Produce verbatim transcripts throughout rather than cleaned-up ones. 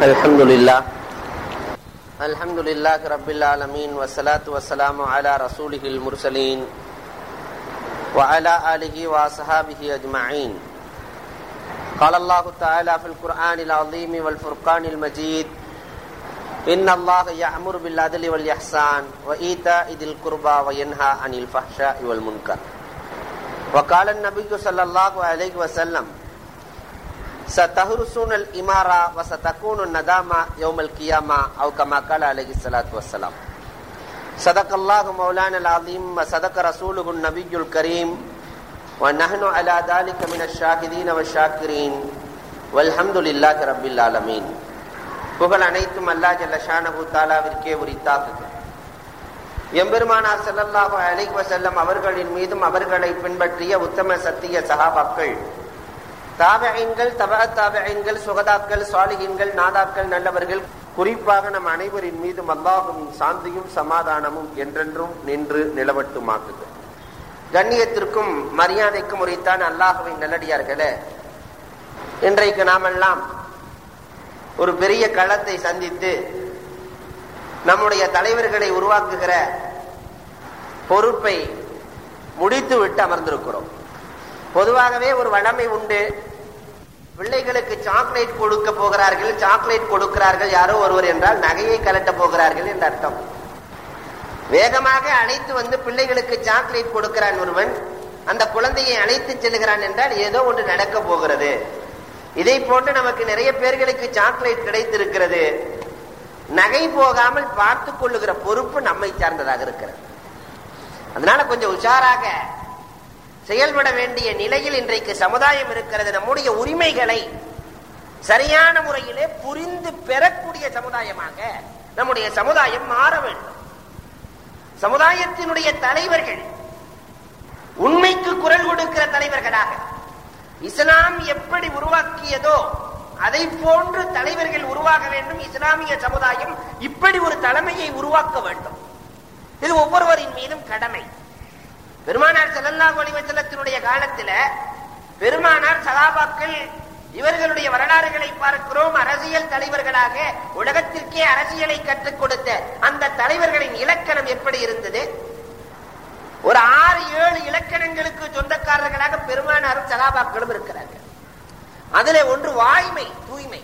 الحمد لله الحمد لله رب العالمين والصلاة والسلام على رسوله المرسلين وعلى آله وصحابه أجمعين. قال الله تعالى في القرآن العظيم والفرقان المجيد: إن الله يأمر بالعدل والإحسان وإيتاء ذي القربى وينهى عن الفحشاء والمنكر. وقال النبي صلى الله عليه وسلم: ستهرسون الإمارة وستكون الندامة يوم القيامة، أو كما قال عليه الصلاة والسلام. صدق الله مولانا العظيم وصدق رسوله النبي الكريم، ونحن على ذلك من الشاهدين والشاكرين والحمد لله رب العالمين. புகழ் அனைத்தும் அல்லாஹ் ஜல்ல ஷானஹு தஆலாவிற்கே உரித்தாகுக. எம்பெருமானார் ஸல்லல்லாஹு அலைஹி வஸல்லம் அவர்களின் மீதும் அவர்களை பின்பற்றிய உத்தம சத்திய சஹாபாக்கள், தாபிஈன்கள், தபஅ தாபிஈன்கள், சுஹதாக்கள், சாலிஹீன்கள், நாதாக்கள், நல்லவர்கள், குறிப்பாக நம் அனைவரின் மீதும் அல்லாஹ்வின் சாந்தியும் சமாதானமும் என்றென்றும் நின்று நிலவட்டுமாக்குக. கண்ணியத்திற்கும் மரியாதைக்கும் உரித்தான அல்லாஹ்வின் நல்லடியார்களே, இன்றைக்கு நாமெல்லாம் ஒரு பெரிய களத்தை சந்தித்து நம்முடைய தலைவர்களை உருவாக்குகிற பொறுப்பை முடித்து விட்டு அமர்ந்திருக்கிறோம். பொதுவாகவே ஒரு வழமை உண்டு. பிள்ளைகளுக்கு சாக்லேட் கொடுக்க போகிறார்கள், சாக்லேட் கொடுக்கிறார்கள் யாரோ ஒருவர் என்றால் நகையை கலட்ட போகிறார்கள் என்று அர்த்தம். வேகமாக அழைத்து வந்து பிள்ளைகளுக்கு சாக்லேட் கொடுக்கிறான் ஒருவன், அந்த குழந்தையை அழைத்து செல்கிறான் என்றால் ஏதோ ஒன்று நடக்க போகிறது. இதை போன்று நமக்கு நிறைய பேர்களுக்கு சாக்லேட் கிடைத்திருக்கிறது. நகை போகாமல் பார்த்து கொள்ளுகிற பொறுப்பு நம்மை சார்ந்ததாக இருக்கிறது. அதனால கொஞ்சம் உஷாராக செயல்பட வேண்டிய நிலையில் இன்றைக்கு சமுதாயம் இருக்கிறது. நம்முடைய உரிமைகளை சரியான முறையிலே புரிந்து பெறக்கூடிய சமுதாயமாக நம்முடைய சமுதாயம் மாற வேண்டும். சமுதாயத்தினுடைய தலைவர்கள் உண்மைக்கு குரல் கொடுக்கிற தலைவர்களாக இஸ்லாம் எப்படி உருவாக்கியதோ அதை போன்று தலைவர்கள் உருவாக வேண்டும். இஸ்லாமிய சமுதாயம் இப்படி ஒரு தலைமையை உருவாக்க வேண்டும். இது ஒவ்வொருவரின் மீதும் கடமை. பெருமானார் ஸல்லல்லாஹு அலைஹி வஸல்லத்தினுடைய காலத்துல பெருமானார் சஹாபாக்கள் இவர்களுடைய வரலாறுகளை பார்க்கிறோம். அரசியல் தலைவர்களாக உலகத்திற்கே அரசியலை கற்றுக் கொடுத்த அந்த தலைவர்களின் இலக்கணம் எப்படி இருந்தது? ஒரு ஆறு ஏழு இலக்கணங்களுக்கு சொந்தக்காரர்களாக பெருமானாரும் சஹாபாக்களும் இருக்கிறார்கள். அதிலே ஒன்று வாய்மை, தூய்மை.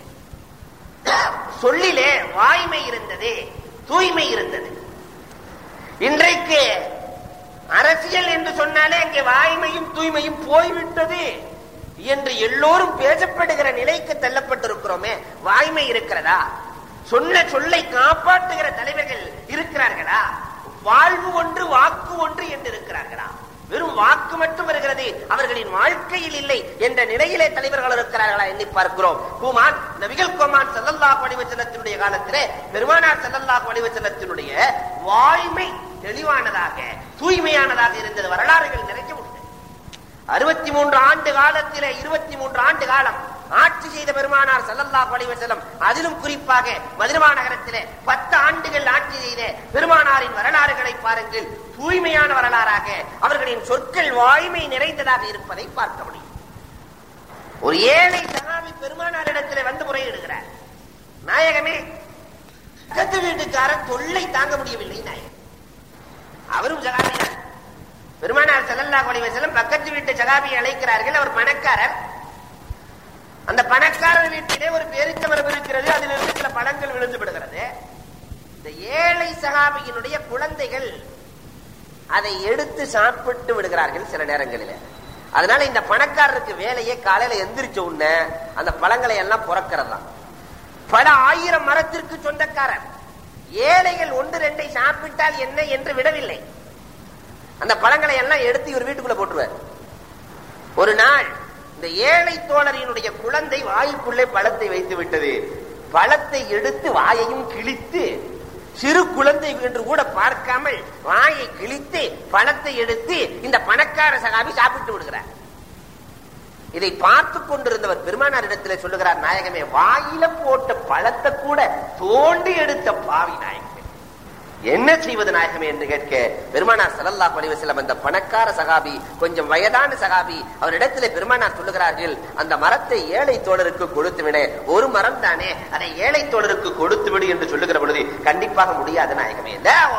சொல்லிலே வாய்மை இருந்தது, தூய்மை இருந்தது. இன்றைக்கு அரசியல் என்று சொன்னாலே அங்கே வாய்மையும் தூய்மையும் போய்விட்டது என்று எல்லோரும் பேசப்படுகிற நிலைக்கு தள்ளப்பட்டிருக்கிறோமே. வாய்மை இருக்கிறதா? சொன்ன சொல்லை காப்பாற்றுகிற தலைவர்கள் இருக்கிறார்களா? வாழ்வு ஒன்று வாக்கு ஒன்று என்று இருக்கிறார்களா? வெறும் வாக்கு மட்டும் வருகிறது, அவர்களின் வாழ்க்கையில் இல்லை என்ற நிலையிலே தலைவர்கள் இருக்கிறார்களா எண்ணி பார்க்கிறோம். குமான் நபிகள் கோமான் ஸல்லல்லாஹு அலைஹி வஸல்லத்தினுடைய காலத்திலே பெருமானார் ஸல்லல்லாஹு அலைஹி வஸல்லத்தினுடைய வாய்மை தெளிவானதாக தூய்மையானதாக இருந்தது. வரலாறுகள் நிறைய உண்டு. அறுபத்தி மூன்று ஆண்டு காலத்திலே இருபத்தி மூன்று ஆண்டு காலம் ஆட்சி செய்த பெருமானார் ஸல்லல்லாஹு அலைஹி வஸல்லம், அதிலும் குறிப்பாக மதீனா நகரத்திலே பத்து ஆண்டுகள் ஆட்சி செய்த பெருமானாரின் வரலாறுகளை பாருங்கள். தூய்மையான வரலாறாக அவர்களின் சொற்கள் வாய்மை நிறைந்ததாக இருப்பதை பார்க்க முடியும். ஒரு ஏழை சஹாபி பெருமானாரிடத்திலே வந்து முறையிடுகிறார். நாயகமே, பக்கத்து வீட்டுக்காரன் தொல்லை தாங்க முடியவில்லை நாயகம். அவரும் சஹாபிதான். பெருமானார் ஸல்லல்லாஹு அலைஹி வஸல்லம் பக்கத்து வீட்டு சஹாபியை அழைக்கிறார்கள். அவர் பணக்காரர். அந்த பணக்காரர் வீட்டிலே ஒரு பேரிச்ச மரம் இருக்கிறது, அதிலிருந்து சில பழங்கள் விழுந்து விடுகிறது. இந்த ஏழை சஹாபியினுடைய குழந்தைகள் அதை எடுத்து சாப்பிட்டு விடுகிறார்கள் சில நேரங்களில். அதனால இந்த பணக்காரருக்கு வேலையே காலையில எந்திரிச்ச உடனே அந்த பழங்களை எல்லாம் புறக்கிறதா. பல ஆயிரம் மரத்திற்கு சொந்தக்காரர். ஏழைகள் ஒன்று ரெண்டை சாப்பிட்டால் என்ன என்று விடவில்லை. அந்த பழங்களை எல்லாம் எடுத்து இவர் வீட்டுக்குள்ள போட்டுருவார். ஒரு நாள் இந்த ஏழை தோழரினுடைய குழந்தை வாய்க்குள்ளே பழத்தை வைத்து விட்டது. பழத்தை எடுத்து வாயையும் கிழித்து, சிறு குழந்தை என்று கூட பார்க்காமல் வாயை கிழித்து பழத்தை எடுத்து இந்த பணக்கார சகாபி சாப்பிட்டு விடுகிறார். இதை பார்த்து கொண்டிருந்தவர் பெருமானார் இடத்திலே சொல்லுகிறார், நாயகமே, வாயில போட்ட பழத்தை கூட தோண்டி எடுத்த பாவி நாயகமே, என்ன செய்வது நாயகமே என்று கேட்க பெருமானார் ஸல்லல்லாஹு அலைஹி வஸல்லம் அந்த பணக்கார சகாபி, கொஞ்சம் வயதான சகாபி, அவரிடத்திலே பெருமானார் சொல்லுகிறார்கள், அந்த மரத்தை ஏழை தோழருக்கு கொடுத்து விட, ஒரு மரம் தானே, அதை ஏழை தோழருக்கு கொடுத்து விடு என்று சொல்லுகிற பொழுது, கண்டிப்பாக முடியாது நாயகமே,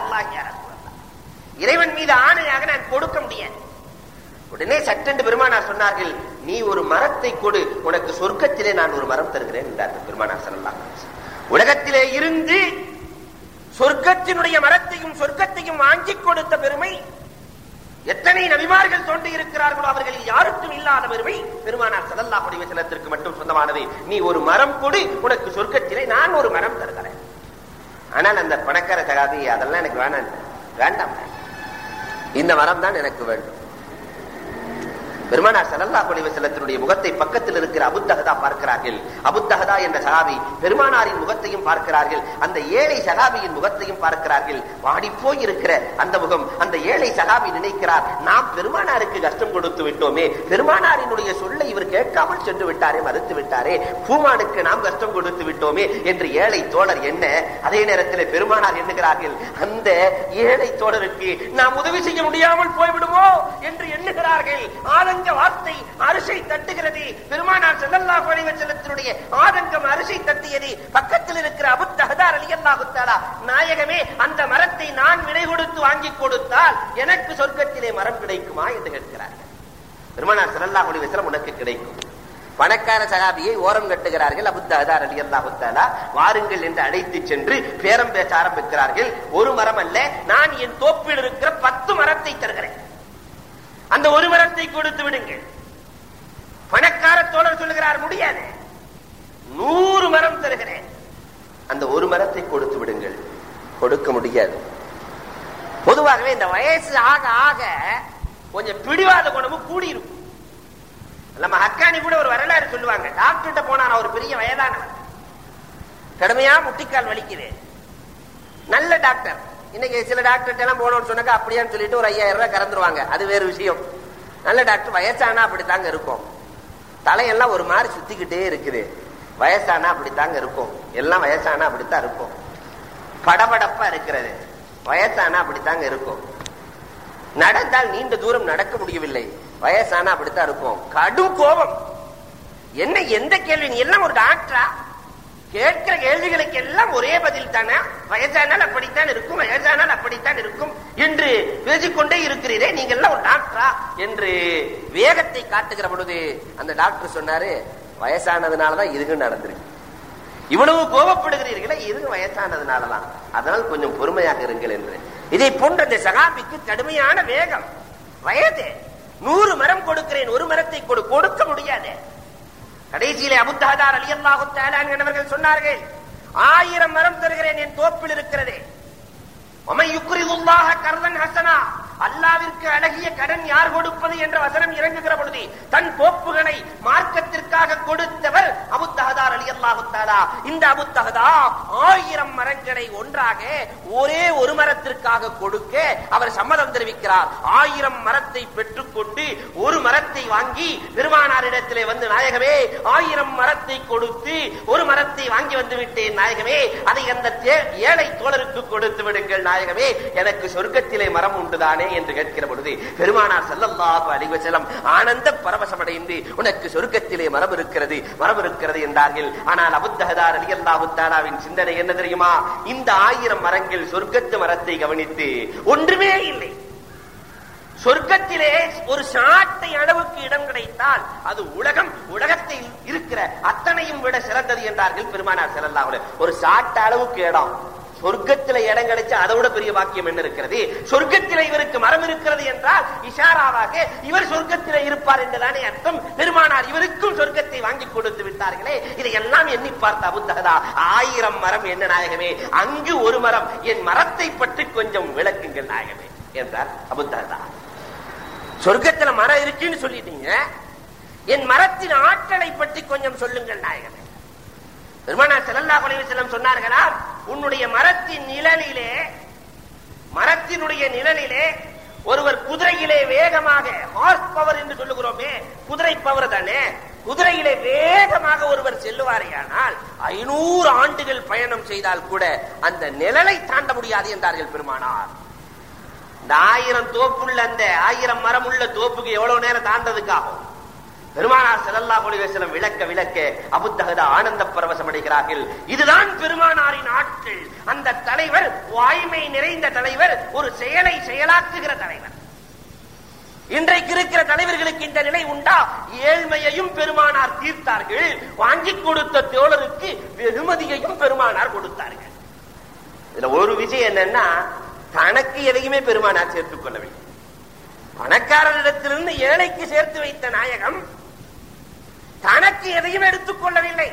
இறைவன் மீது ஆணையாக நான் கொடுக்க முடியாது. உடனே சட்டென்று பெருமானார் சொன்னார்கள், நீ ஒரு மரத்தை கொடு, உனக்கு சொர்க்கத்திலே நான் ஒரு மரம் தருகிறேன் என்றார்கள் பெருமானார் ஸல்லல்லாஹு அலைஹி வஸல்லம். உலகத்திலே இருந்து சொர்க்கத்தினுடைய மரத்தையும் சொர்க்கத்தையும் வாங்கி கொடுத்த பெருமை எத்தனை நபிமார்கள் தோன்றி இருக்கிறார்களோ அவர்களில் யாருக்கும் இல்லாத பெருமை பெருமானார் ஸல்லல்லாஹு அலைஹி வஸல்லத்திற்கு மட்டும் சொந்தமானது. நீ ஒரு மரம் கொடு, உனக்கு சொர்க்கத்திலே நான் ஒரு மரம் தருகிறேன். ஆனால் அந்த பணக்கார சகாபி, அதெல்லாம் எனக்கு வேணாம், வேண்டாம், இந்த மரம் தான் எனக்கு வேண்டும். பெருமானார் ஸல்லல்லாஹு அலைஹி வஸல்லத்தினுடைய முகத்தை பக்கத்தில் இருக்கிற அபூ தஹதா பார்க்கிறார்கள். அபூ தஹதா என்ற சகாபி பெருமானாரின் முகத்தையும் பார்க்கிறார்கள், அந்த ஏழை சகாபியின் முகத்தையும் பார்க்கிறார்கள். வாடி போய் இருக்கிற அந்த முகம், அந்த ஏழை சகாபி நினைக்கிறார், நாம் பெருமானாருக்கு கஷ்டம் கொடுத்து விட்டோமே, பெருமானாரினுடைய சொல்லை இவர் கேட்காமல் சென்று விட்டாரே, மறுத்து விட்டாரே, பூமானுக்கு நாம் கஷ்டம் கொடுத்து விட்டோமே என்று ஏழை தோழர் என்ன. அதே நேரத்தில் பெருமானார் எண்ணுகிறார்கள், அந்த ஏழை தோழருக்கு நாம் உதவி செய்ய முடியாமல் போய்விடுமோ என்று எண்ணுகிறார்கள். ஆதங்க வார்த்தை அரிசை தட்டுகிறது. பெருமானார் ஸல்லல்லாஹு அலைஹி வஸல்லத்தினுடைய ஆதங்கம் அரிசை தட்டியது. பக்கத்தில் இருக்கிற அபூ தஹதா ரலியல்லாஹு தஆலா, நாயகமே, அந்த மரத்தை நான் விலை கொடுத்து வாங்கி கொடுத்தால் எனக்கு சொர்க்கத்திலே மரம் கிடைக்குமா என்று கேட்கிறார்கள். பெருமானார் ஸல்லல்லாஹு அலைஹி வஸல்லம், உனக்கு கிடைக்கும். பணக்கார சகாபியை ஓரம் கட்டுகிறார்கள். அபூ தஹதா ரலியல்லாஹு தஆலா, வாருங்கள் என்று அழைத்து சென்று பேரம் பேச ஆரம்பிக்கிறார்கள். ஒரு மரம் அல்ல, நான் என் தோப்பில் இருக்கிற பத்து மரத்தை தருகிறேன், அந்த ஒரு மரத்தை கொடுத்து விடுங்கள். பணக்கார தோழர் சொல்லுகிறார், முடியாது, நூறு மரம் தருகிறேன், அந்த ஒரு மரத்தை கொடுத்து விடுங்கள். கொடுக்க முடியாது. பொதுவாகவே இந்த வயசு ஆக ஆக கொஞ்சம் பிடிவாத குணமும் கூடி இருக்கும். நம்ம ஹக்கானி கூட ஒரு வரலாறு சொல்லுவாங்க. டாக்டர்கிட்ட போனான், ஒரு பெரிய வயதானவர், கடுமையா முட்டிக்கால் வலிக்குது, நல்ல டாக்டர். இன்னைக்கு சில டாக்டர் எல்லாம் போனோம்னு சொன்னாக்க அப்படியான்னு சொல்லிட்டு ஒரு ஐயாயிரம் ரூபாய் கறந்துருவாங்க, அது வேறு விஷயம். நல்ல டாக்டர் வயசானா அப்படித்தாங்க இருக்கும், தலையெல்லாம் ஒரு மாதிரி சுத்திக்கிட்டே இருக்குது, வயசானா அப்படித்தாங்க இருக்கும், எல்லாம் வயசானா அப்படித்தான் இருக்கும், படபடப்பா இருக்கிறது, வயசானா அப்படித்தாங்க இருக்கும், நடந்தால் நீண்ட தூரம் நடக்க முடியவில்லை, வயசானா அப்படித்தான் இருக்கும், கடும் கோபம். என்ன எந்த கேள்வி, நீ எல்லாம் ஒரு டாக்டரா? கேட்கிற கேள்விகளுக்கு எல்லாம் ஒரே பதில் தானே, வயசானால் அப்படித்தான் இருக்கும், வயசானால் அப்படித்தான் இருக்கும் என்று பேசிக்கொண்டே இருக்கிறீரே, நீங்க எல்லாம் ஒரு டாக்டரா என்று வேகத்தை காட்டுகிற பொழுது அந்த டாக்டர் சொன்னாரு, வயசானதுனாலதான் இதுக்கு நடந்திருக்கு, இவ்வளவு கோபப்படுகிறீர்களே, இது வயசானதுனாலதான், அதனால் கொஞ்சம் பொறுமையாக இருங்கள் என்று. இதை போன்ற இந்த சகாபிக்கு கடுமையான வேகம், வயது, நூறு மரம் கொடுக்கிறேன், ஒரு மரத்தை கொடு, கொடுக்க முடியாது. கடைசியிலே அபூ தஹதா ரலியல்லாஹு தஆலா என்பவர்கள் சொன்னார்கள், ஆயிரம் மரம் தருகிறேன், என் தோப்பில் இருக்கிறதே. வமன் யுக்ரிதுல்லாஹ கர்தன் ஹஸனா, அல்லாஹ்விற்கு அழகிய கடன் யார் கொடுப்பது என்ற வசனம் இறங்குகிற பொழுது தன் தோப்புகளை மார்க்கத்திற்காக கொடுத்தவர் அபூ தஹதா ரலியல்லாஹு தஆலா. இந்த அபூ தஹதா ஆயிரம் மரங்களை ஒன்றாக ஒரே ஒரு மரத்திற்காக கொடுக்க அவர் சம்மதம் தெரிவிக்கிறார். ஆயிரம் மரத்தை பெற்றுக்கொண்டு ஒரு மரத்தை வாங்கி பெருமானாரிடத்திலே வந்து, நாயகமே, ஆயிரம் மரத்தை கொடுத்து ஒரு மரத்தை வாங்கி வந்து விட்டேன் நாயகமே, அதை அந்த ஏழை தோழருக்கு கொடுத்து விடுங்கள் நாயகமே, எனக்கு சொர்க்கத்திலே மரம் உண்டுதானே என்று கேட்கிற பொழுது பெருமானார் ஸல்லல்லாஹு அலைஹி வஸல்லம் ஆனந்த பரவசமடைந்து, உனக்கு சொர்க்கத்திலே மரம் இருக்கிறது, மரம் இருக்கிறது என்றார்கள். ஆனால் அபூ தஹதா ரலியல்லாஹு தஆலாவின் சிந்தனை என்ன தெரியுமா? இந்த ஆயிரம் மரங்கள் சொர்க்கத்து மரத்தை கவனித்து ஒன்றுமே இல்லை. சொர்க்கத்திலே ஒரு சாட்டை அளவுக்கு இடம் கிடைத்தால் அது உலகம், உலகத்தில் இருக்கிற அத்தனையும் விட சிறந்தது என்றார்கள் பெருமானார் ஸல்லல்லாஹு அலைஹி வஸல்லம். ஒரு சாட்ட அளவுக்கு இடம் சொர்க்கத்தில இடம் கிடைச்சா அதை விட பெரிய வாக்கியம் என்ன இருக்கிறது? சொர்க்கத்தில இவருக்கு மரம் இருக்கிறது என்றால் இஷாராவாக இவர் சொர்க்கத்தில இருப்பார் என்றுதானே அர்த்தம். பெருமானார் இவருக்கும் சொர்க்கத்தை வாங்கி கொடுத்து விட்டார்களே. இதையெல்லாம் எண்ணி பார்த்த அபூ தஹதா, ஆயிரம் மரம் என்ன நாயகமே, அங்கு ஒரு மரம், என் மரத்தை பற்றி கொஞ்சம் விளக்குங்கள் நாயகமே என்றார் அபூ தஹதா. சொர்க்கத்துல மரம் இருக்குன்னு சொல்லிட்டீங்க, என் மரத்தின் ஆற்றலை பற்றி கொஞ்சம் சொல்லுங்கள் நாயகமே. பெருமானார் ஸல்லல்லாஹு அலைஹி வஸல்லம் சொன்னார்களா, உன்னுடைய மரத்தின் நிழலிலே, மரத்தினுடைய நிழலிலே ஒருவர் குதிரையிலே வேகமாக, ஹார்ஸ் பவர் என்று சொல்லுகிறோமே, குதிரை பவர் தானே, குதிரையிலே வேகமாக ஒருவர் செல்லுவாரேயானால் ஐநூறு ஆண்டுகள் பயணம் செய்தால் கூட அந்த நிழலை தாண்ட முடியாது என்றார்கள் பெருமானார். இந்த ஆயிரம் தோப்புள்ள அந்த ஆயிரம் மரம் உள்ள தோப்புக்கு எவ்வளவு நேரம் தாண்டதுக்காகும்? பெருமானார் ஸல்லல்லாஹு அலைஹி வஸல்லம் விளக்க விளக்க அபூதஹதா ஆனந்த பரவசம் அடைகிறார்கள். இதுதான் பெருமானாரின் ஆட்கள். அந்த தலைவர் வாய்மை நிறைந்த தலைவர், ஒரு செயலை செயலாக்குகிற தலைவர். இன்றைக்கு இருக்கிற தலைவர்களுக்கு இந்த நிலை உண்டா? ஏழ்மையையும் பெருமானார் தீர்த்தார்கள், வாங்கி கொடுத்த தோழருக்கு வெகுமதியையும் பெருமானார் கொடுத்தார்கள். இதுல ஒரு விஷயம் என்னன்னா, தனக்கு எதையுமே பெருமானார் சேர்த்துக் கொள்ளவில்லை. பணக்காரரிடத்திலிருந்து ஏழைக்கு சேர்த்து வைத்த நாயகம் தனக்கு எதையும் எடுத்துக் கொள்ளவில்லை.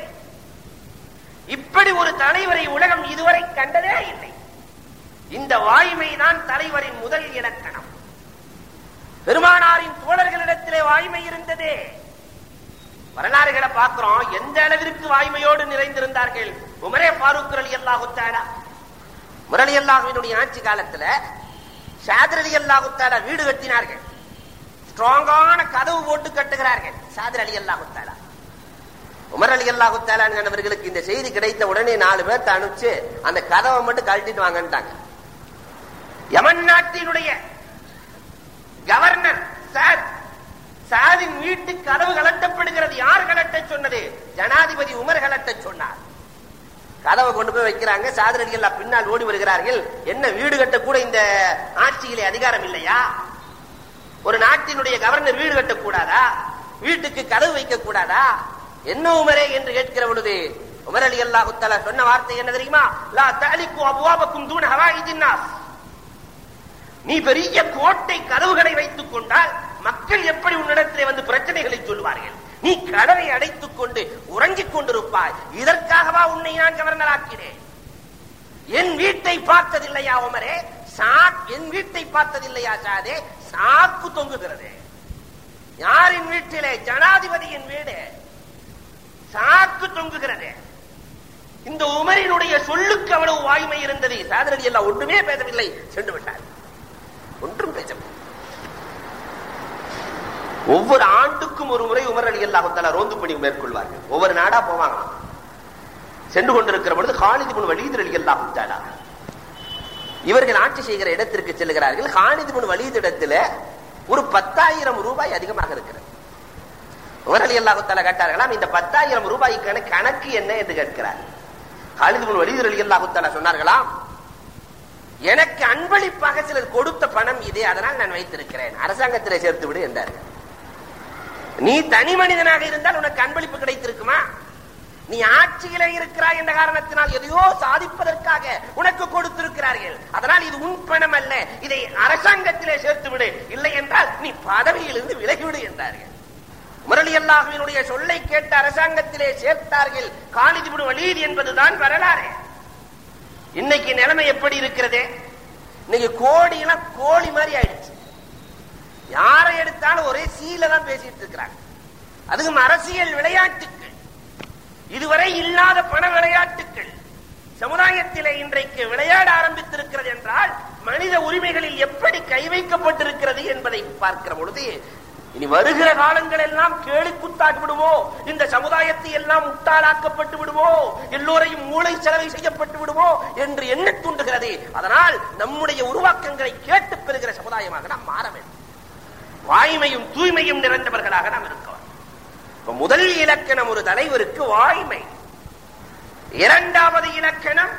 இப்படி ஒரு தலைவரை உலகம் இதுவரை கண்டதே இல்லை. இந்த வாய்மைதான் தலைவரின் முதல் இலக்கணம். பெருமானாரின் தோழர்களிடத்திலே வாய்மை இருந்ததே. வரலாறுகளை பார்க்கிறோம், எந்த அளவிற்கு வாய்மையோடு நிறைந்திருந்தார்கள். உமரே ஃபாரூக் ரலியல்லாஹு தஆலா, உமர் ரலியல்லாஹுவினுடைய ஆட்சி காலத்துல சாதிர் ரலியல்லாஹு தஆலா வீடு கட்டினார்கள். ஸ்ட்ராங்கான கதவு போட்டு கட்டுகிறார்கள் சாதிர் ரலியல்லாஹு தஆலா. உமர் ரலியல்லாஹு தஆலா அவர்களுக்கு இந்த செய்தி கிடைத்த உடனே நாலு பேர் அனுப்பிச்சு அந்த கதவை மட்டும் கழட்டிட்டு வாங்கன்ட்டாங்க. யமன் நாட்டினுடைய கவர்னர் சாத், சாதின் வீட்டு கதவு கலட்டப்படுகிறது. யார் கலட்ட சொன்னது? ஜனாதிபதி உமர் கலட்ட சொன்னார். கதவை கொண்டு போய் வைக்கிறாங்க. சாதிர் ரலியல்லாஹு பின்னால் ஓடி வருகிறார்கள். என்ன, வீடு கட்ட கூட இந்த ஆட்சியிலே அதிகாரம் இல்லையா? ஒரு நாட்டினுடைய கவர்னர் வீடு கட்டக்கூடாதா? வீட்டுக்கு கதவு வைக்க கூடாதா? என்ன உமரே என்று கேட்கிற பொழுது உமர் ரலியல்லாஹு தஆலா சொன்ன வார்த்தை என்ன தெரியுமா? லா தஅலிகு அப்வாபக்கும் தூன ஹவாயிஜின் நாஸ். நீ பெரிய கோட்டை கதவுகளை வைத்துக் கொண்டால் மக்கள் எப்படி உன்னிடத்திலே வந்து பிரச்சனைகளை சொல்வார்கள்? நீ கதவை அடைத்துக் கொண்டு உறங்கிக் கொண்டிருப்பாய். இதற்காகவா உன்னை நான் கவர்னர் ஆக்கினேன்? என் வீட்டை பார்த்ததில்லையா உமரே? என் வீட்டை பார்த்ததில்லையா சாதே? சாக்கு தொங்குகிறது. யாரின் வீட்டிலே? ஜனாதிபதியின் வீடு. சாக்கு தொங்குகிறது. இந்த உமரினுடைய சொல்லுக்கு அவ்வளவு வாய்மை இருந்தது. சாதிர் ரலியல்லாஹு ஒன்றுமே பேசவில்லை, சென்று விட்டார். ஒன்றும் பேசவில்லை. ஒவ்வொரு ஆண்டுக்கும் ஒரு முறை உமர் ரலியல்லாஹு தஆலா ரோந்து பணி மேற்கொள்வார்கள். ஒவ்வொரு நாடா போவாங்க. சென்று கொண்டிருக்கிற பொழுது காலித் இப்னு வலீத் ரலியல்லாஹு தஆலா இவர்கள் ஆட்சி செய்கிற இடத்திற்கு செல்கிறார்கள். காலித் இப்னு வலீத் இடத்துல ஒரு பத்தாயிரம் ரூபாய் அதிகமாக இருக்கிறது. உமர் ரலியல்லாஹு தஆலா கேட்டார்களாம், இந்த பத்தாயிரம் ரூபாய்க்கான கணக்கு என்ன என்று கேட்கிறார். காலித் இப்னு வலீத் ரலியல்லாஹு தஆலா சொன்னார்களாம், எனக்கு அன்பளிப்பாக சிலர் கொடுத்த பணம் இதே, அதனால் நான் வைத்திருக்கிறேன், அரசாங்கத்திலே சேர்த்து விடு என்றார்கள். நீ தனி மனிதனாக இருந்தால் உனக்கு அன்பளிப்பு கிடைத்திருக்குமா? நீ ஆட்சியிலே இருக்கிறாய் என்ற காரணத்தினால் எதையோ சாதிப்பதற்காக உனக்கு கொடுத்திருக்கிறார்கள். அதனால் இது உன் பணம் அல்ல, இதை அரசாங்கத்திலே சேர்த்து விடு, இல்லை என்றால் நீ பதவியிலிருந்து விலகிவிடு என்றார்கள். உமர் ரலியல்லாஹுவினுடைய சொல்லை கேட்டு அரசாங்கத்திலே சேர்த்தார்கள். காலித் இப்னு வலீத் என்பதுதான் வரலாறு. இன்னைக்கு நிலைமை எப்படி இருக்கிறது? இன்னைக்கு கோடி எல்லாம் கோழி மாதிரி ஆயிடுச்சு. யாரை எடுத்தாலும் ஒரே சீல தான் பேசிட்டு இருக்கிறாங்க. அதுவும் அரசியல் விளையாட்டுகள், இதுவரை இல்லாத பண விளையாட்டுகள் சமுதாயத்திலே இன்றைக்கு விளையாட ஆரம்பித்திருக்கிறது என்றால் மனித உரிமைகளில் எப்படி கை வைக்கப்பட்டிருக்கிறது என்பதை பார்க்கிற பொழுது இனி வருகிற காலங்கள் எல்லாம் கேலிக்குத்தாக்கி விடுவோ, இந்த சமுதாயத்தை எல்லாம் முட்டாளாக்கப்பட்டு விடுவோ, எல்லோரையும் மூளை செலவை செய்யப்பட்டு விடுவோ என்று எண்ண தூண்டுகிறது. அதனால் நம்முடைய உருவாக்கங்களை கேட்டு பெறுகிற சமுதாயமாக நாம் மாற வேண்டும். வாய்மையும் தூய்மையும் நிறைந்தவர்களாக நாம் இருக்கிறோம். முதல் இலக்கணம் ஒரு தலைவருக்கு வாய்மை. இரண்டாவது இலக்கணம்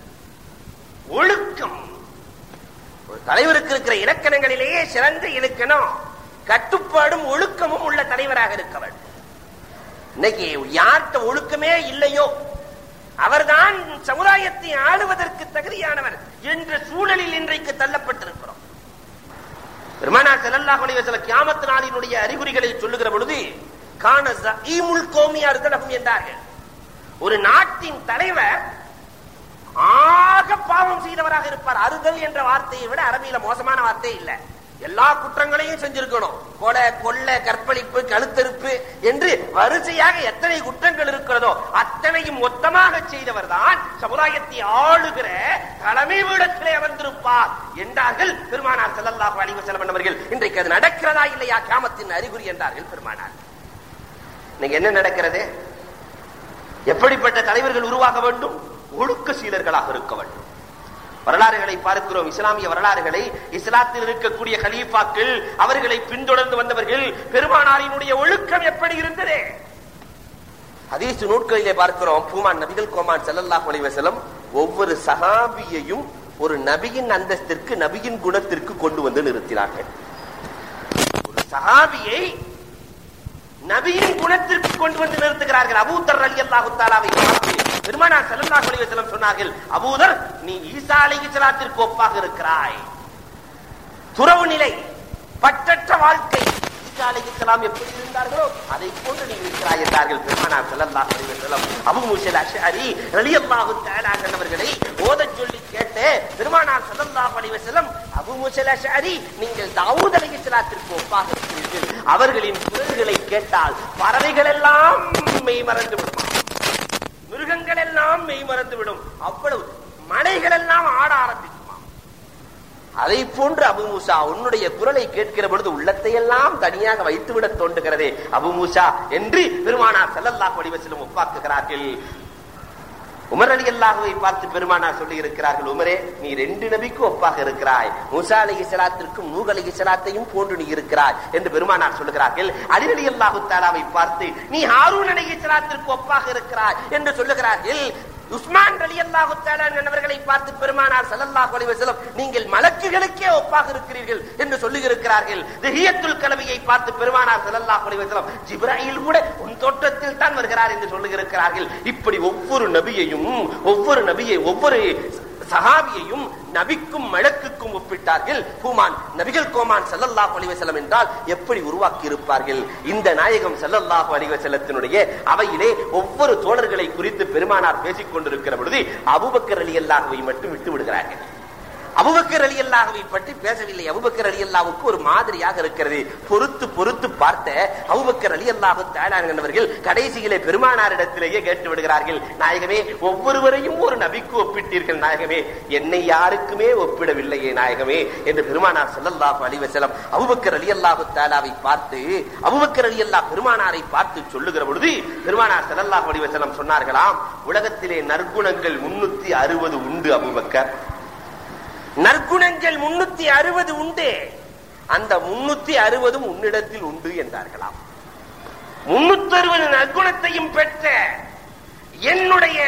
ஒழுக்கம். ஒரு தலைவருக்கு இருக்கிற இலக்கணங்களிலேயே சிறந்த இலக்கணம் கட்டுப்பாடும் ஒழுக்கமும் உள்ள தலைவராக இருக்க வேண்டும். இன்னைக்கு யார்கிட்ட ஒழுக்கமே இல்லையோ அவர்தான் சமுதாயத்தை ஆளுவதற்கு தகுதியானவர் என்ற சூழலில் இன்றைக்கு தள்ளப்பட்டிருக்கிறோம். பெருமானார் ஸல்லல்லாஹு அலைஹி வஸல்லம் கியாமத் நாளினுடைய அறிகுறிகளை சொல்லுகிற பொழுது கான ஸஈமுல் கௌமி அர்தலஹும் என்றார்கள். ஒரு நாட்டின் தலைவர் ஆக பாவம் செய்தவராக இருப்பார். அறுதல் என்ற வார்த்தையை விட அரபியில மோசமான வார்த்தை இல்ல. எல்லா குற்றங்களையும் செஞ்சிருக்கணும். கொலை, கொள்ளை, கற்பழிப்பு, கழுத்தறுப்பு என்று வரிசையாக எத்தனை குற்றங்கள் இருக்கிறதோ அத்தனையும் மொத்தமாக செய்தவர் தான் சமுதாயத்தை ஆளுகிற தலைமை பீடத்திலே அமர்ந்திருப்பார் என்றார்கள் பெருமானார் ஸல்லல்லாஹு அலைஹி வஸல்லம் அவர்கள். இன்றைக்கு அது நடக்கிறதா இல்லையா கியாமத்தின் அறிகுறி என்றார்கள் பெருமானார். இன்னைக்கு என்ன நடக்கிறது? எப்படிப்பட்ட தலைவர்கள் உருவாக வேண்டும்? ஒழுக்க சீலர்களாக இருக்க வேண்டும். வரலாறுகளை பார்க்கிறோம், இஸ்லாமிய வரலாறுகளை. இஸ்லாத்தில் இருக்கக்கூடிய கலீஃபாக்கள், அவர்களை பின்தொடர்ந்து வந்தவர்கள், பெருமானாரினுடைய ஒழுக்கம் எப்படி இருந்தது? ஹதீஸ் நூட்களிலே பார்க்கிறோம், பூமான் நபிகள் கோமான் ஸல்லல்லாஹு அலைஹி வஸல்லம் ஒவ்வொரு சஹாபியையும் ஒரு நபியின் அந்தஸ்திற்கு, நபியின் குணத்திற்கு கொண்டு வந்து நிறுத்தினார்கள். ஒரு சஹாபியை நபியின் குணத்திற்கு கொண்டு வந்து நிறுத்துகிறார்கள். அபூதர் ரலியல்லாஹு தஆலாவை பார்த்து பெருமானார் ஸல்லல்லாஹு அலைஹி வஸல்லம் சொன்னார்கள், அபூதர், நீ ஈசா அலைஹிஸ்ஸலாத்திற்கு ஒப்பாக இருக்கிறாய். துறவு நிலை, பற்றற்ற வாழ்க்கை, ஈசா அலைஹிஸ்ஸலாம் எப்படி இருந்தார்களோ அதை போன்று நீ இருக்கிறாய் என்றார்கள் பெருமானார் ஸல்லல்லாஹு அலைஹி வஸல்லம். அபூ மூஸா அஷ்அரி ரலியல்லாஹு தஆலா அவர்களை ஓதச் சொல்லி கேட்டு பெருமானார் ஸல்லல்லாஹு அலைஹி வஸல்லம், அபூ மூஸா அஷ்அரி, நீங்கள் தாவூத் அலைஹிஸ்ஸலாத்திற்கு ஒப்பாக இருக்கிறீர்கள். அவர்களின் குரல்களை கேட்டால் பறவைகள் எல்லாம் மெய் மறந்து விடும், மிருகங்கள் எல்லாம் மெய் மறந்து விடும், அவ்வளவு மலைகள் எல்லாம் ஆட ஆரம்பிக்குமா. அதை போன்று அபூ மூஸா, உன்னுடைய குரலை கேட்கிற பொழுது உள்ளத்தை எல்லாம் தனியாக வைத்துவிட தோன்றுகிறதே அபூ மூஸா என்று பெருமானார் ஸல்லல்லாஹு அலைஹி வஸல்லம் ஒப்பாக்குகிறார்கள். உமர் ரலியல்லாஹுவை பார்த்து பெருமானார் சொல்லி இருக்கிறார்கள், உமரே, நீ ரெண்டு நபிக்கு ஒப்பாக இருக்கிறாய். மூஸா அலைஹிஸ்ஸலாத்திற்கும் நூஹ் அலைஹிஸ்ஸலாத்தையும் போன்று நீ இருக்கிறாய் என்று பெருமானார் சொல்லுகிறார்கள். அலி ரலியல்லாஹு தஆலாவை பார்த்து நீ ஹாரூன் அலைஹிஸ்ஸலாத்திற்கு ஒப்பாக இருக்கிறாய் என்று சொல்லுகிறார்கள். உஸ்மான் ரலியல்லாஹு தஆலா அவர்களை பார்த்து பெருமானார் ஸல்லல்லாஹு அலைஹி வஸல்லம், நீங்கள் மலக்குகளுக்கே ஒப்பாக இருக்கிறீர்கள் என்று சொல்லி இருக்கிறார்கள். திஹியத்துல் கலவியை பார்த்து பெருமானார் ஸல்லல்லாஹு அலைஹி வஸல்லம், ஜிப்ராயில் கூட உன் தோற்றத்தில் தான் வருகிறார் என்று சொல்லி இருக்கிறார்கள். இப்படி ஒவ்வொரு நபியையும், ஒவ்வொரு நபியை, ஒவ்வொரு சஹாபியையும் நபிக்கும் மலக்குக்கும் ஒப்பிட்டார்கள். பூமான் நபிகள் கோமான் ஸல்லல்லாஹு அலைஹி வஸல்லம் என்றால் எப்படி உருவாக்கி இருப்பார்கள்? இந்த நாயகம் ஸல்லல்லாஹு அலைஹி வஸல்லத்தினுடைய அவையிலே ஒவ்வொரு தோழர்களை குறித்து பெருமானார் பேசிக் கொண்டிருக்கிற பொழுது அபூபக்கர் ரலியல்லாஹுவை மட்டும் விட்டு விடுகிறார்கள். அபூபக்கர் ரலியல்லாஹுவை பற்றி பேசவில்லை. அபூபக்கர் ரலியல்லாஹுக்கு ஒரு மாதிரியாக இருக்கிறது. பொறுத்து பொறுத்து பார்த்த அபூபக்கர் ரலியல்லாஹு தஆலா அவர்கள் கடைசியிலே பெருமானாரிடத்திலேயே கேட்டு விடுகிறார்கள், நாயகமே, ஒவ்வொருவரையும் ஒரு நபிக்கு ஒப்பிட்டீர்கள் நாயகமே, என்னை யாருக்குமே ஒப்பிடவில்லையே நாயகமே என்று பெருமானார் ஸல்லல்லாஹு அலைஹி வஸல்லம் அபூபக்கர் ரலியல்லாஹு தஆலாவை பார்த்து, அபூபக்கர் ரலியல்லாஹு பெருமானாரை பார்த்து சொல்லுகிற பொழுது பெருமானார் ஸல்லல்லாஹு அலைஹி வஸல்லம் சொன்னார்களாம், உலகத்திலே நற்குணங்கள் முன்னூத்தி அறுபது உண்டு அபூபக்கர், நற்குணங்கள் முன்னூத்தி அறுபது உண்டு, அந்த முன்னூத்தி அறுபதும் உன்னிடத்தில் உண்டு என்றார்களாம். முன்னூத்தி அறுபது நற்குணத்தையும் பெற்ற என்னுடைய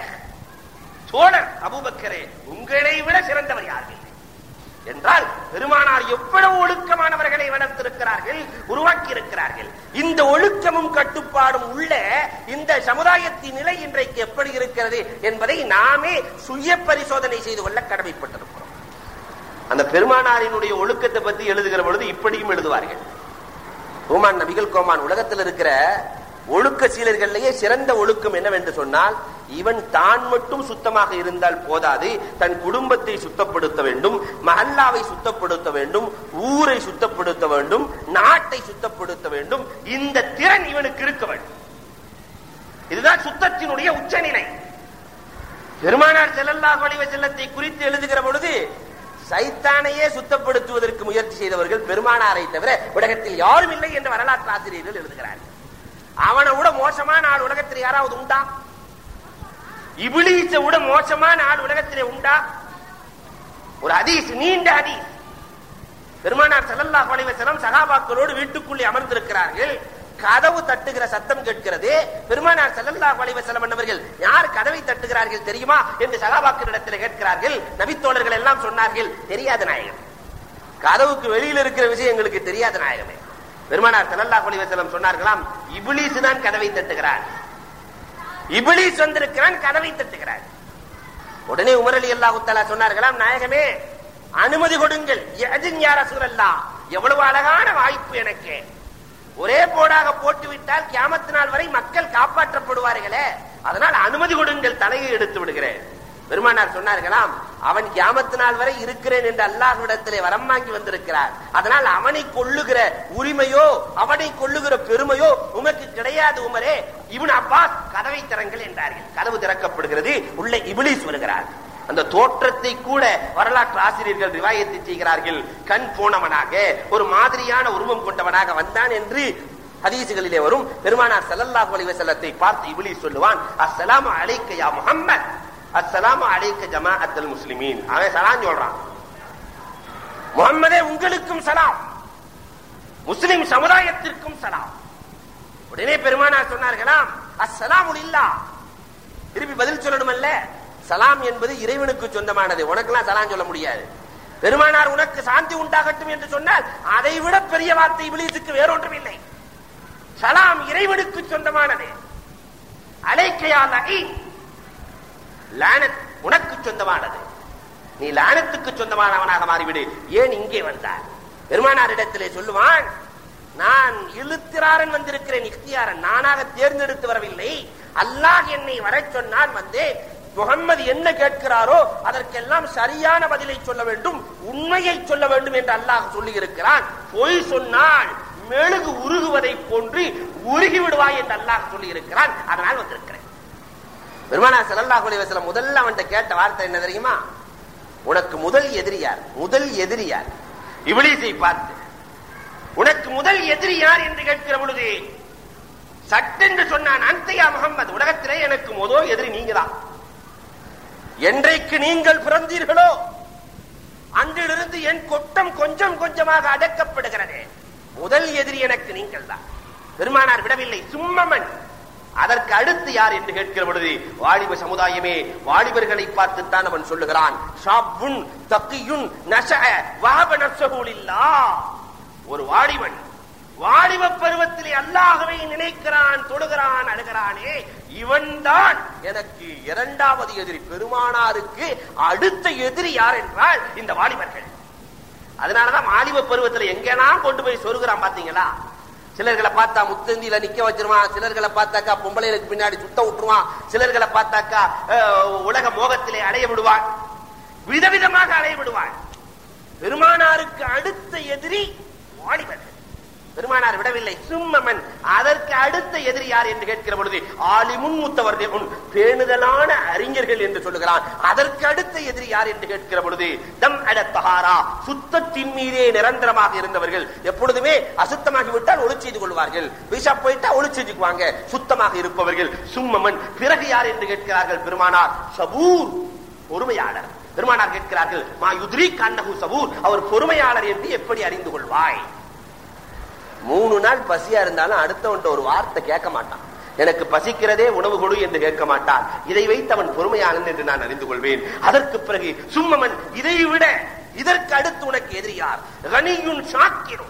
தோழர் அபூபக்கரே, உங்களை விட சிறந்தவர் யார்கள் என்றால் பெருமானார் எவ்வளவு ஒழுக்கமானவர்களை வளர்த்திருக்கிறார்கள், உருவாக்கி இருக்கிறார்கள். இந்த ஒழுக்கமும் கட்டுப்பாடும் உள்ள இந்த சமுதாயத்தின் நிலை இன்றைக்கு எப்படி இருக்கிறது என்பதை நாமே சுய பரிசோதனை செய்து கொள்ள கடமைப்பட்டிருக்கிறோம். அந்த பெருமானாரினுடைய ஒழுக்கத்தை பற்றி எழுதுகிற பொழுது இப்படியும் எழுதுவார்கள். பூமான் நபிகள் கோமான் உலகத்தில் இருக்கிற ஒழுக்க சீலர்களிலேயே சிறந்த ஒழுக்கம் என்னவென்று சொன்னால், இவன் தான் மட்டும் சுத்தமாக இருந்தால் போதாது, தன் குடும்பத்தை சுத்தப்படுத்த வேண்டும், மஹல்லாவை சுத்தப்படுத்த வேண்டும், ஊரை சுத்தப்படுத்த வேண்டும், நாட்டை சுத்தப்படுத்த வேண்டும். இந்த திறன் இவனுக்கு இருக்க வேண்டும். இதுதான் சுத்தத்தினுடைய உச்சநிலை. பெருமானார் ஸல்லல்லாஹு அலைஹி வஸல்லத்தை குறித்து எழுதுகிற பொழுது சைத்தானையே சுத்தப்படுத்துவதற்கு முயற்சி செய்தவர்கள் பெருமானாரை தவிர உலகத்தில் யாரும் இல்லை என்று வரலாற்று ஆசிரியர்கள் எழுதுகிறார்கள். அவனை விட மோசமான ஆள் உலகத்தில் யாராவது உண்டா? இப்லீஸை விட மோசமான ஆள் உலகத்திலே உண்டா? ஒரு ஹதீஸ், நீண்ட ஹதீஸ். பெருமானார் ஸல்லல்லாஹு அலைஹி வஸல்லம் சஹாபாக்களோடு வீட்டுக்குள்ளே அமர்ந்திருக்கிறார்கள். கதவு தட்டுகிற சத்தம் கேட்கிறது. பெருமானார் ஸல்லல்லாஹு அலைஹி வஸல்லம் அவர்கள், யார் கதவை தட்டுகிறார்கள் தெரியுமா என்று சஹாபாக்களிடத்தில் கேட்கிறார்கள். நபித்தோழர்கள் எல்லாம் சொன்னார்கள், தெரியாத நாயகம், கதவுக்கு வெளியில் இருக்கிற விஷயம் எங்களுக்கு தெரியாத நாயகமே. பெருமானார் ஸல்லல்லாஹு அலைஹி வஸல்லம் சொன்னார்களாம், இப்லீஸ் தான் கதவை தட்டுகிறான், இப்லீஸ் வந்திருக்கிறான், கதவை தட்டுகிறான். உடனே உமர் ரலியல்லாஹு தஆலா சொன்னார்களாம், நாயகமே, அனுமதி கொடுங்கள். யஅதின் யா ரசூலல்லாஹ், எவ்வளவு அழகான வாய்ப்பு எனக்கு. ஒரே போடாக போட்டுவிட்டால் கியாமத் நாள் வரை மக்கள் காப்பாற்றப்படுவார்களே, அதனால் அனுமதி கொடுங்கள், தலையை எடுத்து விடுகிறேன். பெருமானார் சொன்னார்களாம், அவன் கியாமத் நாள் வரை இருக்கிறேன் என்று அல்லாஹ்விடத்திலே வரம் வாங்கி வந்திருக்கிறார். அதனால் அவனை கொள்ளுகிற உரிமையோ அவனை கொள்ளுகிற பெருமையோ உமக்கு கிடையாது உமரே. இப்னு அப்பாஸ், கதவை திறங்கள் என்றார்கள். கதவு திறக்கப்படுகிறது. உள்ளே இப்லீஸ் வருகிறார். அந்த தோற்றத்தை கூட வரலாற்று ஆசிரியர்கள் ரிவாயத்தை செய்கிறார்கள். கண் போனவனாக, ஒரு மாதிரியான உருவம் கொண்டவனாக வந்தான் என்று ஹதீசுகளிலே வரும். பெருமானார் ஸல்லல்லாஹு அலைஹி வஸல்லத்தை பார்த்து இப்லீஸ் சொல்லுவான், அஸ்ஸலாமு அலைக்க யா முஹம்மத், அஸ்ஸலாமு அலைக்க ஜமாஅத்துல் முஸ்லிமீன். அவன் சலாம் சொல்றான், முஹம்மதே உங்களுக்கும் சலாம், முஸ்லிம் சமுதாயத்திற்கும் சலாம். உடனே பெருமானார் சொன்னார்களாம், அஸ்ஸலாமு லில்லாஹ். திருப்பி பதில் சொல்லணுமல்ல, சலாம் என்பது இறைவனுக்கு சொந்தமானது, உனக்கெல்லாம் சலாம் சொல்ல முடியாது. பெருமானார் உனக்கு சாந்தி உண்டாகட்டும் என்று சொன்னால் அதை விட பெரிய வார்த்தை இப்லீசுக்கு வேறொன்றும் இல்லை. சலாம் இறைவனுக்கு சொந்தமானது. அலைக்க யா லஈன், லானத் உனக்கு சொந்தமானது, நீ லானத்துக்கு சொந்தமானவனாக மாறிவிடு. ஏன் இங்கே வந்தார்? பெருமானாரிடத்திலே சொல்லுவான், நான் இழுத்திராரன் வந்திருக்கிறேன், இக்தியாரன், நானாக தேர்ந்தெடுத்து வரவில்லை. அல்லாஹ் என்னை வர சொன்னான், வந்தேன். முகம்மது என்ன கேட்கிறாரோ அதற்கெல்லாம் சரியான பதிலை சொல்ல வேண்டும், உண்மையை சொல்ல வேண்டும் என்று அல்லாஹ் சொல்லி இருக்கிறான். பொய் சொன்னால் மெழுகு உருகுவதை போன்று உருகி விடுவாய் என்று அல்லாஹ் சொல்லி இருக்கிறான். அதனால் வந்திருக்கிறேன். பெருமானார் ஸல்லல்லாஹு அலைஹி வஸல்லம் முதல்ல அவன்கிட்ட கேட்ட வார்த்தை என்ன தெரியுமா? உனக்கு முதல் எதிரி யார்? முதல் எதிரி யார்? இப்லீஸை பார்த்து உனக்கு முதல் எதிரி யார் என்று கேட்கிற பொழுது சட்டென்று சொன்னான், அன்தையா முஹம்மது, உலகத்திலே எனக்கு முதல் எதிரி நீங்க தான். என்றைக்கு நீங்கள் பிறந்தீர்களோ அன்றிலிருந்து என் கொட்டம் கொஞ்சம் கொஞ்சமாக அடக்கப்படுகிறது. முதல் எதிரி எனக்கு நீங்கள் தான். பெருமானார் விடவில்லை, சும்மமன், அதற்கு அடுத்து யார் என்று கேட்கிற பொழுது வாலிப சமுதாயமே, வாலிபர்களை பார்த்துத்தான் அவன் சொல்லுகிறான், ஷாபுன் தக்கியுன் நஷஅ வஹப நஃப்ஸஹு லில்லாஹ். ஒரு வாலிபன் வாலிப பருவத்திலே அல்லாஹ்வை நினைக்கிறான், தொழுகிறான், அழுகிறானே, இவன் தான் எனக்கு இரண்டாவது எதிரி. பெருமானாருக்கு அடுத்த எதிரி யார் என்றால் இந்த வாலிபர்கள். அதனாலதான் வாலிப பருவத்தில் எங்கெல்லாம் கொண்டு போய் சொருகிறான் பாத்தீங்களா? சிலர்களை பார்த்தா முத்தந்தியில நிக்க வச்சிருவான், சிலர்களை பார்த்தாக்கா பொம்பளைகளுக்கு பின்னாடி சுத்த விட்டுருவான், சிலர்களை பார்த்தாக்கா உலக மோகத்திலே அலைய விடுவான், விதவிதமாக அலைய விடுவான். பெருமானாருக்கு அடுத்த எதிரி வாலிபர்கள். பெருமானார் விடவில்லை, சும்மமன், அதற்கு அடுத்த எதிரி யார் என்று கேட்கிற பொழுது ஆலிமுன் முத்தவர்திஉன், பேணுதலான அறிஞர்கள் என்று சொல்லுகிறான். அதற்கு அடுத்த எதிரி யார் என்று கேட்கிற பொழுது தம் அட தஹாரா, சுத்தத்தின் மீதே நிரந்தரமாக இருந்தவர்கள். எப்பொழுதுமே அசுத்தமாகி விட்டால் ஒளி செய்து கொள்வார்கள், விஷா போயிட்டா ஒளி செஞ்சுக்குவாங்க, சுத்தமாக இருப்பவர்கள். சும்மமன், பிறகு யார் என்று கேட்கிறார்கள் பெருமானார், சபூர், பொறுமையாளர். பெருமானார் கேட்கிறார்கள், மா யுத்ரிக் அன்னஹு சபூர், அவர் பொறுமையாளர் என்று எப்படி அறிந்து கொள்வாய்? மூணு நாள் பசியா இருந்தாலும் அடுத்தவன்ட்ட ஒரு வார்த்தை கேட்க மாட்டான், எனக்கு பசிக்கிறதே உணவு கொடு என்று கேட்க மாட்டான். இதை வைத்து அவன் பொறுமையாளன் என்று நான் அறிந்து கொள்வேன். அதற்கு பிறகு சும்மமன், இதை விட இதற்கு அடுத்து உனக்கு எதிரியார்? கனியுன் ஷாக்கிரும்,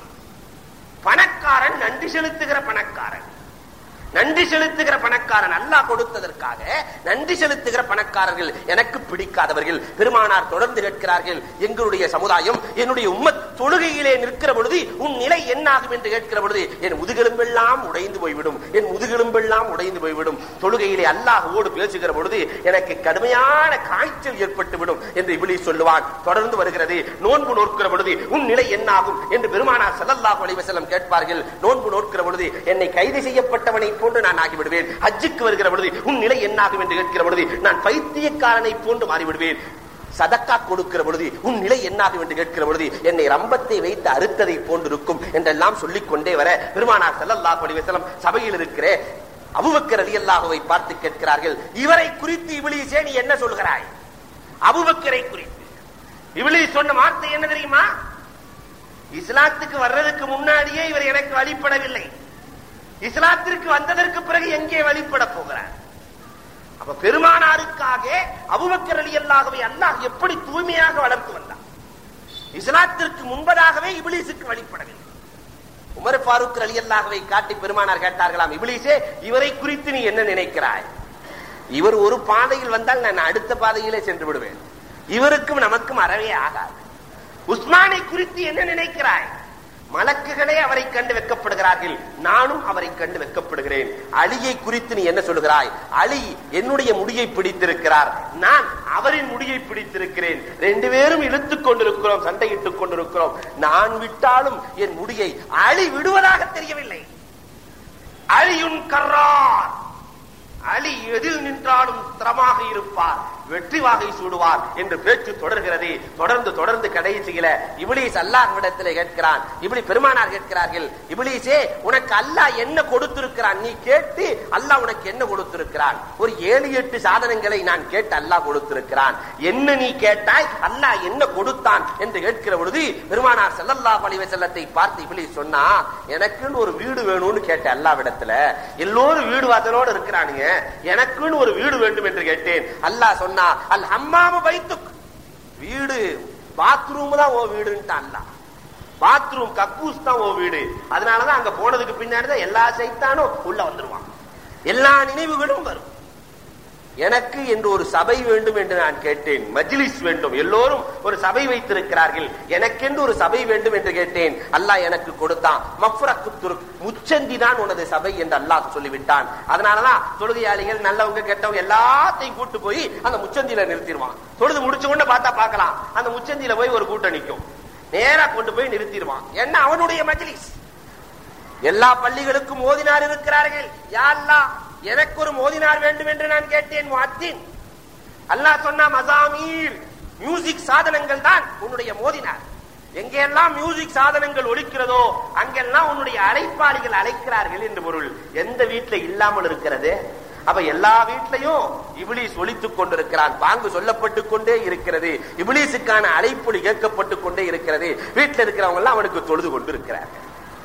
பணக்காரன், நன்றி செலுத்துகிற பணக்காரன். நன்றி செலுத்துகிற பணக்காரன், அல்லாஹ் கொடுத்ததற்காக நன்றி செலுத்துகிற பணக்காரர்கள் எனக்கு பிடிக்காதவர்கள். பெருமானார் தொடர்ந்து கேட்கிறார்கள், எங்களுடைய சமுதாயம், என்னுடைய உம்மத் தொழுகையிலே நிற்கிற பொழுது உன் நிலை என்னாகும் என்று கேட்கிற பொழுது என் முதுகெலும்பெல்லாம் உடைந்து போய்விடும், என் முதுகெலும்பெல்லாம் உடைந்து போய்விடும். தொழுகையிலே அல்லாஹ்வோடு பேசுகிற பொழுது எனக்கு கடுமையான காய்ச்சல் ஏற்பட்டு விடும் என்று இப்லீஸ் சொல்லுவான். தொடர்ந்து வருகிறது, நோன்பு நோக்கிற பொழுது உன் நிலை என்னாகும் என்று பெருமானார் ஸல்லல்லாஹு அலைஹி வஸல்லம் கேட்பார்கள். நோன்பு நோக்கிற பொழுது என்னை கைது செய்யப்பட்டவனை போன்று நான் ஆகிவிடுவேன். ஹஜ்ஜுக்கு வருகிற பொழுது உன் நிலை என்னாகும் என்று கேட்கிற பொழுது நான் பைத்தியக்காரனை போன்று மாறிவிடுவேன். சதக்கா கொடுக்கிற பொழுது உன் நிலை என்னாகும் என்று கேட்கிற பொழுது என்னை ரம்பத்தை வைத்து அறுத்ததை போன்றிருக்கும் என்றெல்லாம் சொல்லிக் கொண்டே வர பெருமானார் ஸல்லல்லாஹு அலைஹி வஸல்லம் சபையில் இருக்கிற அபூபக்கர் ரலியல்லாஹுவை பார்த்து கேட்கிறார்கள், இவரை குறித்து இப்லீஸே நீ என்ன சொல்கிறாய்? அபூபக்கரை குறித்து இப்லீஸ் சொன்ன வார்த்தை என்ன தெரியுமா? இஸ்லாத்துக்கு வர்றதுக்கு முன்னாடியே இவர் எனக்கு வழிபடவில்லை, இஸ்லாத்திற்கு வந்ததற்கு பிறகு எங்கே வழிபட போகிறார்? அப்ப பெருமானாருக்காக அபூபக்கர் ரலியல்லாஹுவை அல்லாஹ் எப்படி தூய்மையாக வளர்த்து வந்தார். இஸ்லாத்திற்கு முன்பதாகவே இப்லீஸுக்கு வழிபடவில்லை. உமர் ஃபாரூக் ரலியல்லாஹுவை காட்டி பெருமானார் கேட்டார்களாம், இப்லீஸே இவரை குறித்து நீ என்ன நினைக்கிறாய்? இவர் ஒரு பாதையில் வந்தால் நான் அடுத்த பாதையிலே சென்று விடுவேன், இவருக்கும் நமக்கும் அறவே ஆகாது. உஸ்மானை குறித்து என்ன நினைக்கிறாய்? மலக்குகளே அவரை கண்டு வெட்கப்படுகிறார்கள், நானும் அவரை கண்டு வெட்கப்படுகிறேன். அலியை குறித்து நீ என்ன சொல்கிறாய்? அலி என்னுடைய முடியை பிடித்திருக்கிறார், நான் அவரின் முடியை பிடித்திருக்கிறேன், ரெண்டு பேரும் இழுத்துக் கொண்டிருக்கிறோம், சண்டையிட்டுக் கொண்டிருக்கிறோம். நான் விட்டாலும் என் முடியை அலி விடுவதாக தெரியவில்லை. அலியுன் கர்ரார், அலி எதில் நின்றாலும் திறமாக இருப்பார். வெற்றி வாகை சூடுவார் என்று பேச்சு தொடர்கிறது. தொடர்ந்து தொடர்ந்து கடைசியில இப்லீஸ் அல்லாஹ்விடத்திலே கேட்கிறான். இப்படி பெருமானார் கேட்கிறார்கள், இப்லீஸே உனக்கு அல்லாஹ் என்ன கொடுத்திருக்கிறான்? நீ கேட்டு அல்லாஹ் உனக்கு என்ன கொடுத்திருக்கிறான்? ஒரு ஏழு எட்டு சாதனங்களை நான் கேட்டு அல்லாஹ் கொடுத்திருக்கிறான். என்ன நீ கேட்டாய்? அல்லாஹ் என்ன கொடுத்தான் என்று கேட்கிற பொழுது பெருமானார் ஸல்லல்லாஹு அலைஹி வஸல்லத்தை பார்த்து இப்லீஸ் சொன்னா, எனக்குன்னு ஒரு வீடு வேணும்னு கேட்ட அல்லாஹ்விடத்துல. எல்லோரும் வீடு வாசலோடு இருக்கிறானுங்க, எனக்குன்னு ஒரு வீடு வேண்டும் என்று கேட்டேன். அல்லாஹ் சொன்னா, அல் ஹம்மாமு பைத்துக், வீடு பாத்ரூம் தான் ஓ வீடுன்ட்டான் அல்லாஹ். பாத்ரூம் கக்கூஸ் தான் ஓ வீடு. அதனாலதான் அங்க போனதுக்கு பின்னாடிதான் எல்லா சைத்தானும் உள்ள வந்துருவான், எல்லா நினைவுகளும் வரும். எனக்கு என்று ஒரு சபை வேண்டும் என்று நான் கேட்டேன். மஜ்லிஸ் வேண்டும், எல்லோரும் ஒரு சபை வைத்திருக்கிறார்கள், எனக்கென்று ஒரு சபை வேண்டும் என்று கேட்டேன். அல்லாஹ் எனக்கு கொடுத்தான். மஃப்ரக்குத்துர், முச்சந்தி தான் உனது சபை என்று அல்லாஹ் சொல்லிவிட்டான். அதனாலதான் தொழுகையாளிகள் நல்லவங்க கெட்டவங்க எல்லாத்தையும் கூட்டு போய் அந்த முச்சந்தியில நிறுத்திடுவான். தொழுது முடிச்சு கொண்டு பார்த்தா பார்க்கலாம், அந்த முச்சந்தியில போய் ஒரு கூட்டம் நிற்கும், நேரா கொண்டு போய் நிறுத்திடுவான். என்ன அவனுடைய மஜ்லிஸ். எல்லா பள்ளிகளுக்கும் ஓதினார் இருக்கிறார்கள். யா அல்லாஹ் எனக்கு ஒரு மோதினார் வேண்டும் என்று நான் கேட்டேன். முஅத்தின், அல்லாஹ் சொன்னா மசாமீர், மியூசிக் சாதனங்கள் தான் உன்னுடைய மோதினார். எங்கெல்லாம் மியூசிக் சாதனங்கள் ஒலிக்கிறதோ அங்கெல்லாம் உன்னுடைய அழைப்பாளிகள் அழைக்கிறார்கள் என்று பொருள். எந்த வீட்டுல இல்லாமல் இருக்கிறது? அப்ப எல்லா வீட்லையும் இப்லீஸ் ஒலித்துக் கொண்டிருக்கிறான். பாங்கு சொல்லப்பட்டுக் கொண்டே இருக்கிறது, இப்லீஸுக்கான அழைப்பொலி கேட்கப்பட்டுக் கொண்டே இருக்கிறது. வீட்டில் இருக்கிறவங்க எல்லாம் அவனுக்கு தொழுது கொண்டு இருக்கிறார்கள்.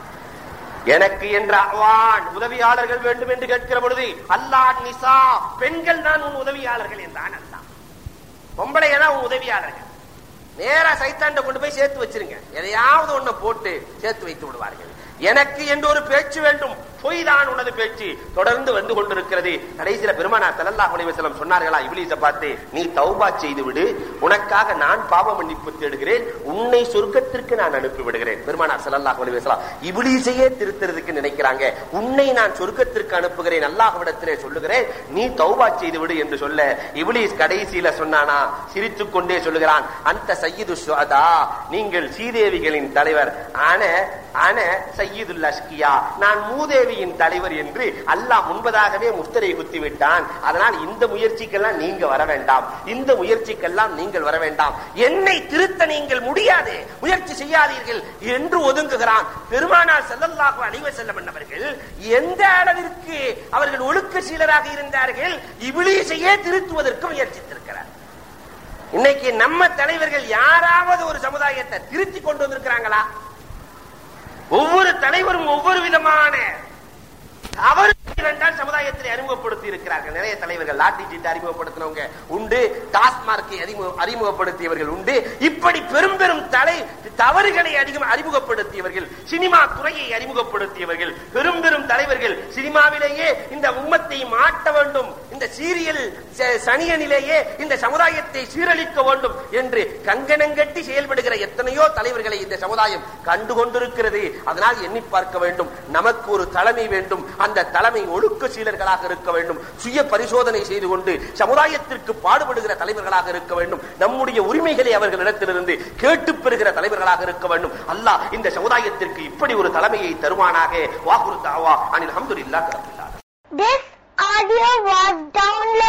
எனக்கு என்ற அவான் உதவியாளர்கள் வேண்டும் என்று கேட்கிற பொழுது அல்லாஹ் நிசா, பெண்கள் தான் உன் உதவியாளர்கள் என்றான் அல்லாஹ். பொம்பளைங்க தான் உன் உதவியாளர்கள். நேரா சைத்தாண்ட கொண்டு போய் சேர்த்து வச்சிருங்க, எதையாவது ஒண்ணு போட்டு சேர்த்து வைத்து விடுவார்கள். எனக்கு என்று ஒரு பேச்சு வேண்டும், பொய் தான் உனது பேச்சு தொடர்ந்து வந்து கொண்டிருக்கிறது. கடைசியில பெருமானார் ஸல்லல்லாஹு அலைஹி வஸல்லம் சொன்னார்களா இப்லீஸை பார்த்து, நீ தௌபா செய்து விடு, உனக்காக நான் பாவ மன்னிப்பு தேடுகிறேன், உன்னை சொர்க்கத்திற்கு நான் அனுப்பி விடுகிறேன். பெருமானார் ஸல்லல்லாஹு அலைஹி வஸல்லம் இப்லீஸையே திருத்துறதுக்கு நினைக்கிறாங்க. உன்னை நான் சொர்க்கத்திற்கு அனுப்புகிறேன், அல்லாஹ்விடத்திலே சொல்லுகிறேன், நீ தௌபா செய்து விடு என்று சொல்ல இப்லீஸ் கடைசியில சொன்னானா, சிரித்துக் கொண்டே சொல்லுகிறான், அந்த சய்யிது ஷுஹதா, நீங்கள் சீதேவிகளின் தலைவர், ஆன ஆன சய்யிதுல் அஷ்கியா, நான் மூதேவியின் தலைவர் என்று அல்லாஹ் முன்பதாகவே முத்திரை குத்திவிட்டான். அதனால் இந்த முயற்சிக்கெல்லாம் நீங்க வர வேண்டாம், இந்த முயற்சிக்கெல்லாம் நீங்கள் வர வேண்டாம், என்னை திருத்த நீங்கள் முடியாது, முயற்சி செய்யாதீர்கள் என்று ஒதுங்குகிறான். பெருமானார் ஸல்லல்லாஹு அலைஹி வஸல்லம் அவர்கள் எந்த அளவிற்கு அவர்கள் ஒழுக்க சீலராக இருந்தார்கள், இப்லீஸையே திருத்துவதற்கு முயற்சித்திருக்கிறார். இன்னைக்கு நம்ம தலைவர்கள் யாராவது ஒரு சமுதாயத்தை திருத்தி கொண்டு வந்திருக்கிறாங்களா? ஒவ்வொரு தலைவரும் ஒவ்வொரு விதமான தவறு என்றால் சமுதாயத்தில் அறிமுகப்படுத்தி இருக்கிறார்கள். நிறைய தலைவர்கள் லாட்டி சீட்டு அறிமுகப்படுத்தினவங்க உண்டு, டாஸ்மார்க்கை அறிமுகப்படுத்தியவர்கள் உண்டு. இப்படி பெரும் பெரும் தலை தவறுகளை அறிமுகப்படுத்தியவர்கள், சினிமா துறையை அறிமுகப்படுத்தியவர்கள், பெரும் பெரும் தலைவர்கள் சினிமாவிலேயே இந்த உம்மத்தை மாட்ட வேண்டும், இந்த சீரியல் சனியனிலேயே இந்த சமுதாயத்தை சீரழிக்க வேண்டும் என்று கங்கணங்கட்டி செயல்படுகிற எத்தனையோ தலைவர்களை இந்த சமுதாயம் கண்டுகொண்டிருக்கிறது. அதனால் எண்ணி பார்க்க வேண்டும், நமக்கு ஒரு தலைமை வேண்டும், அந்த தலைமை ஒழுக்க சீலர்களாக இருக்க வேண்டும், சுய பரிசோதனை செய்து கொண்டு சமுதாயத்திற்கு பாடுபடுகிற தலைவர்களாக இருக்க வேண்டும், நம்முடைய உரிமைகளை அவர்களிடத்திலிருந்து கேட்டு பெறுகிற தலைவர்களாக இருக்க வேண்டும். அல்லாஹ் இந்த சமுதாயத்திற்கு இப்படி ஒரு தலைமையை தருவானாக. வாகுரு தாவா அனில் ஹம்துலில்லாஹி ரப்பில் ஆலமீன். This audio was downloaded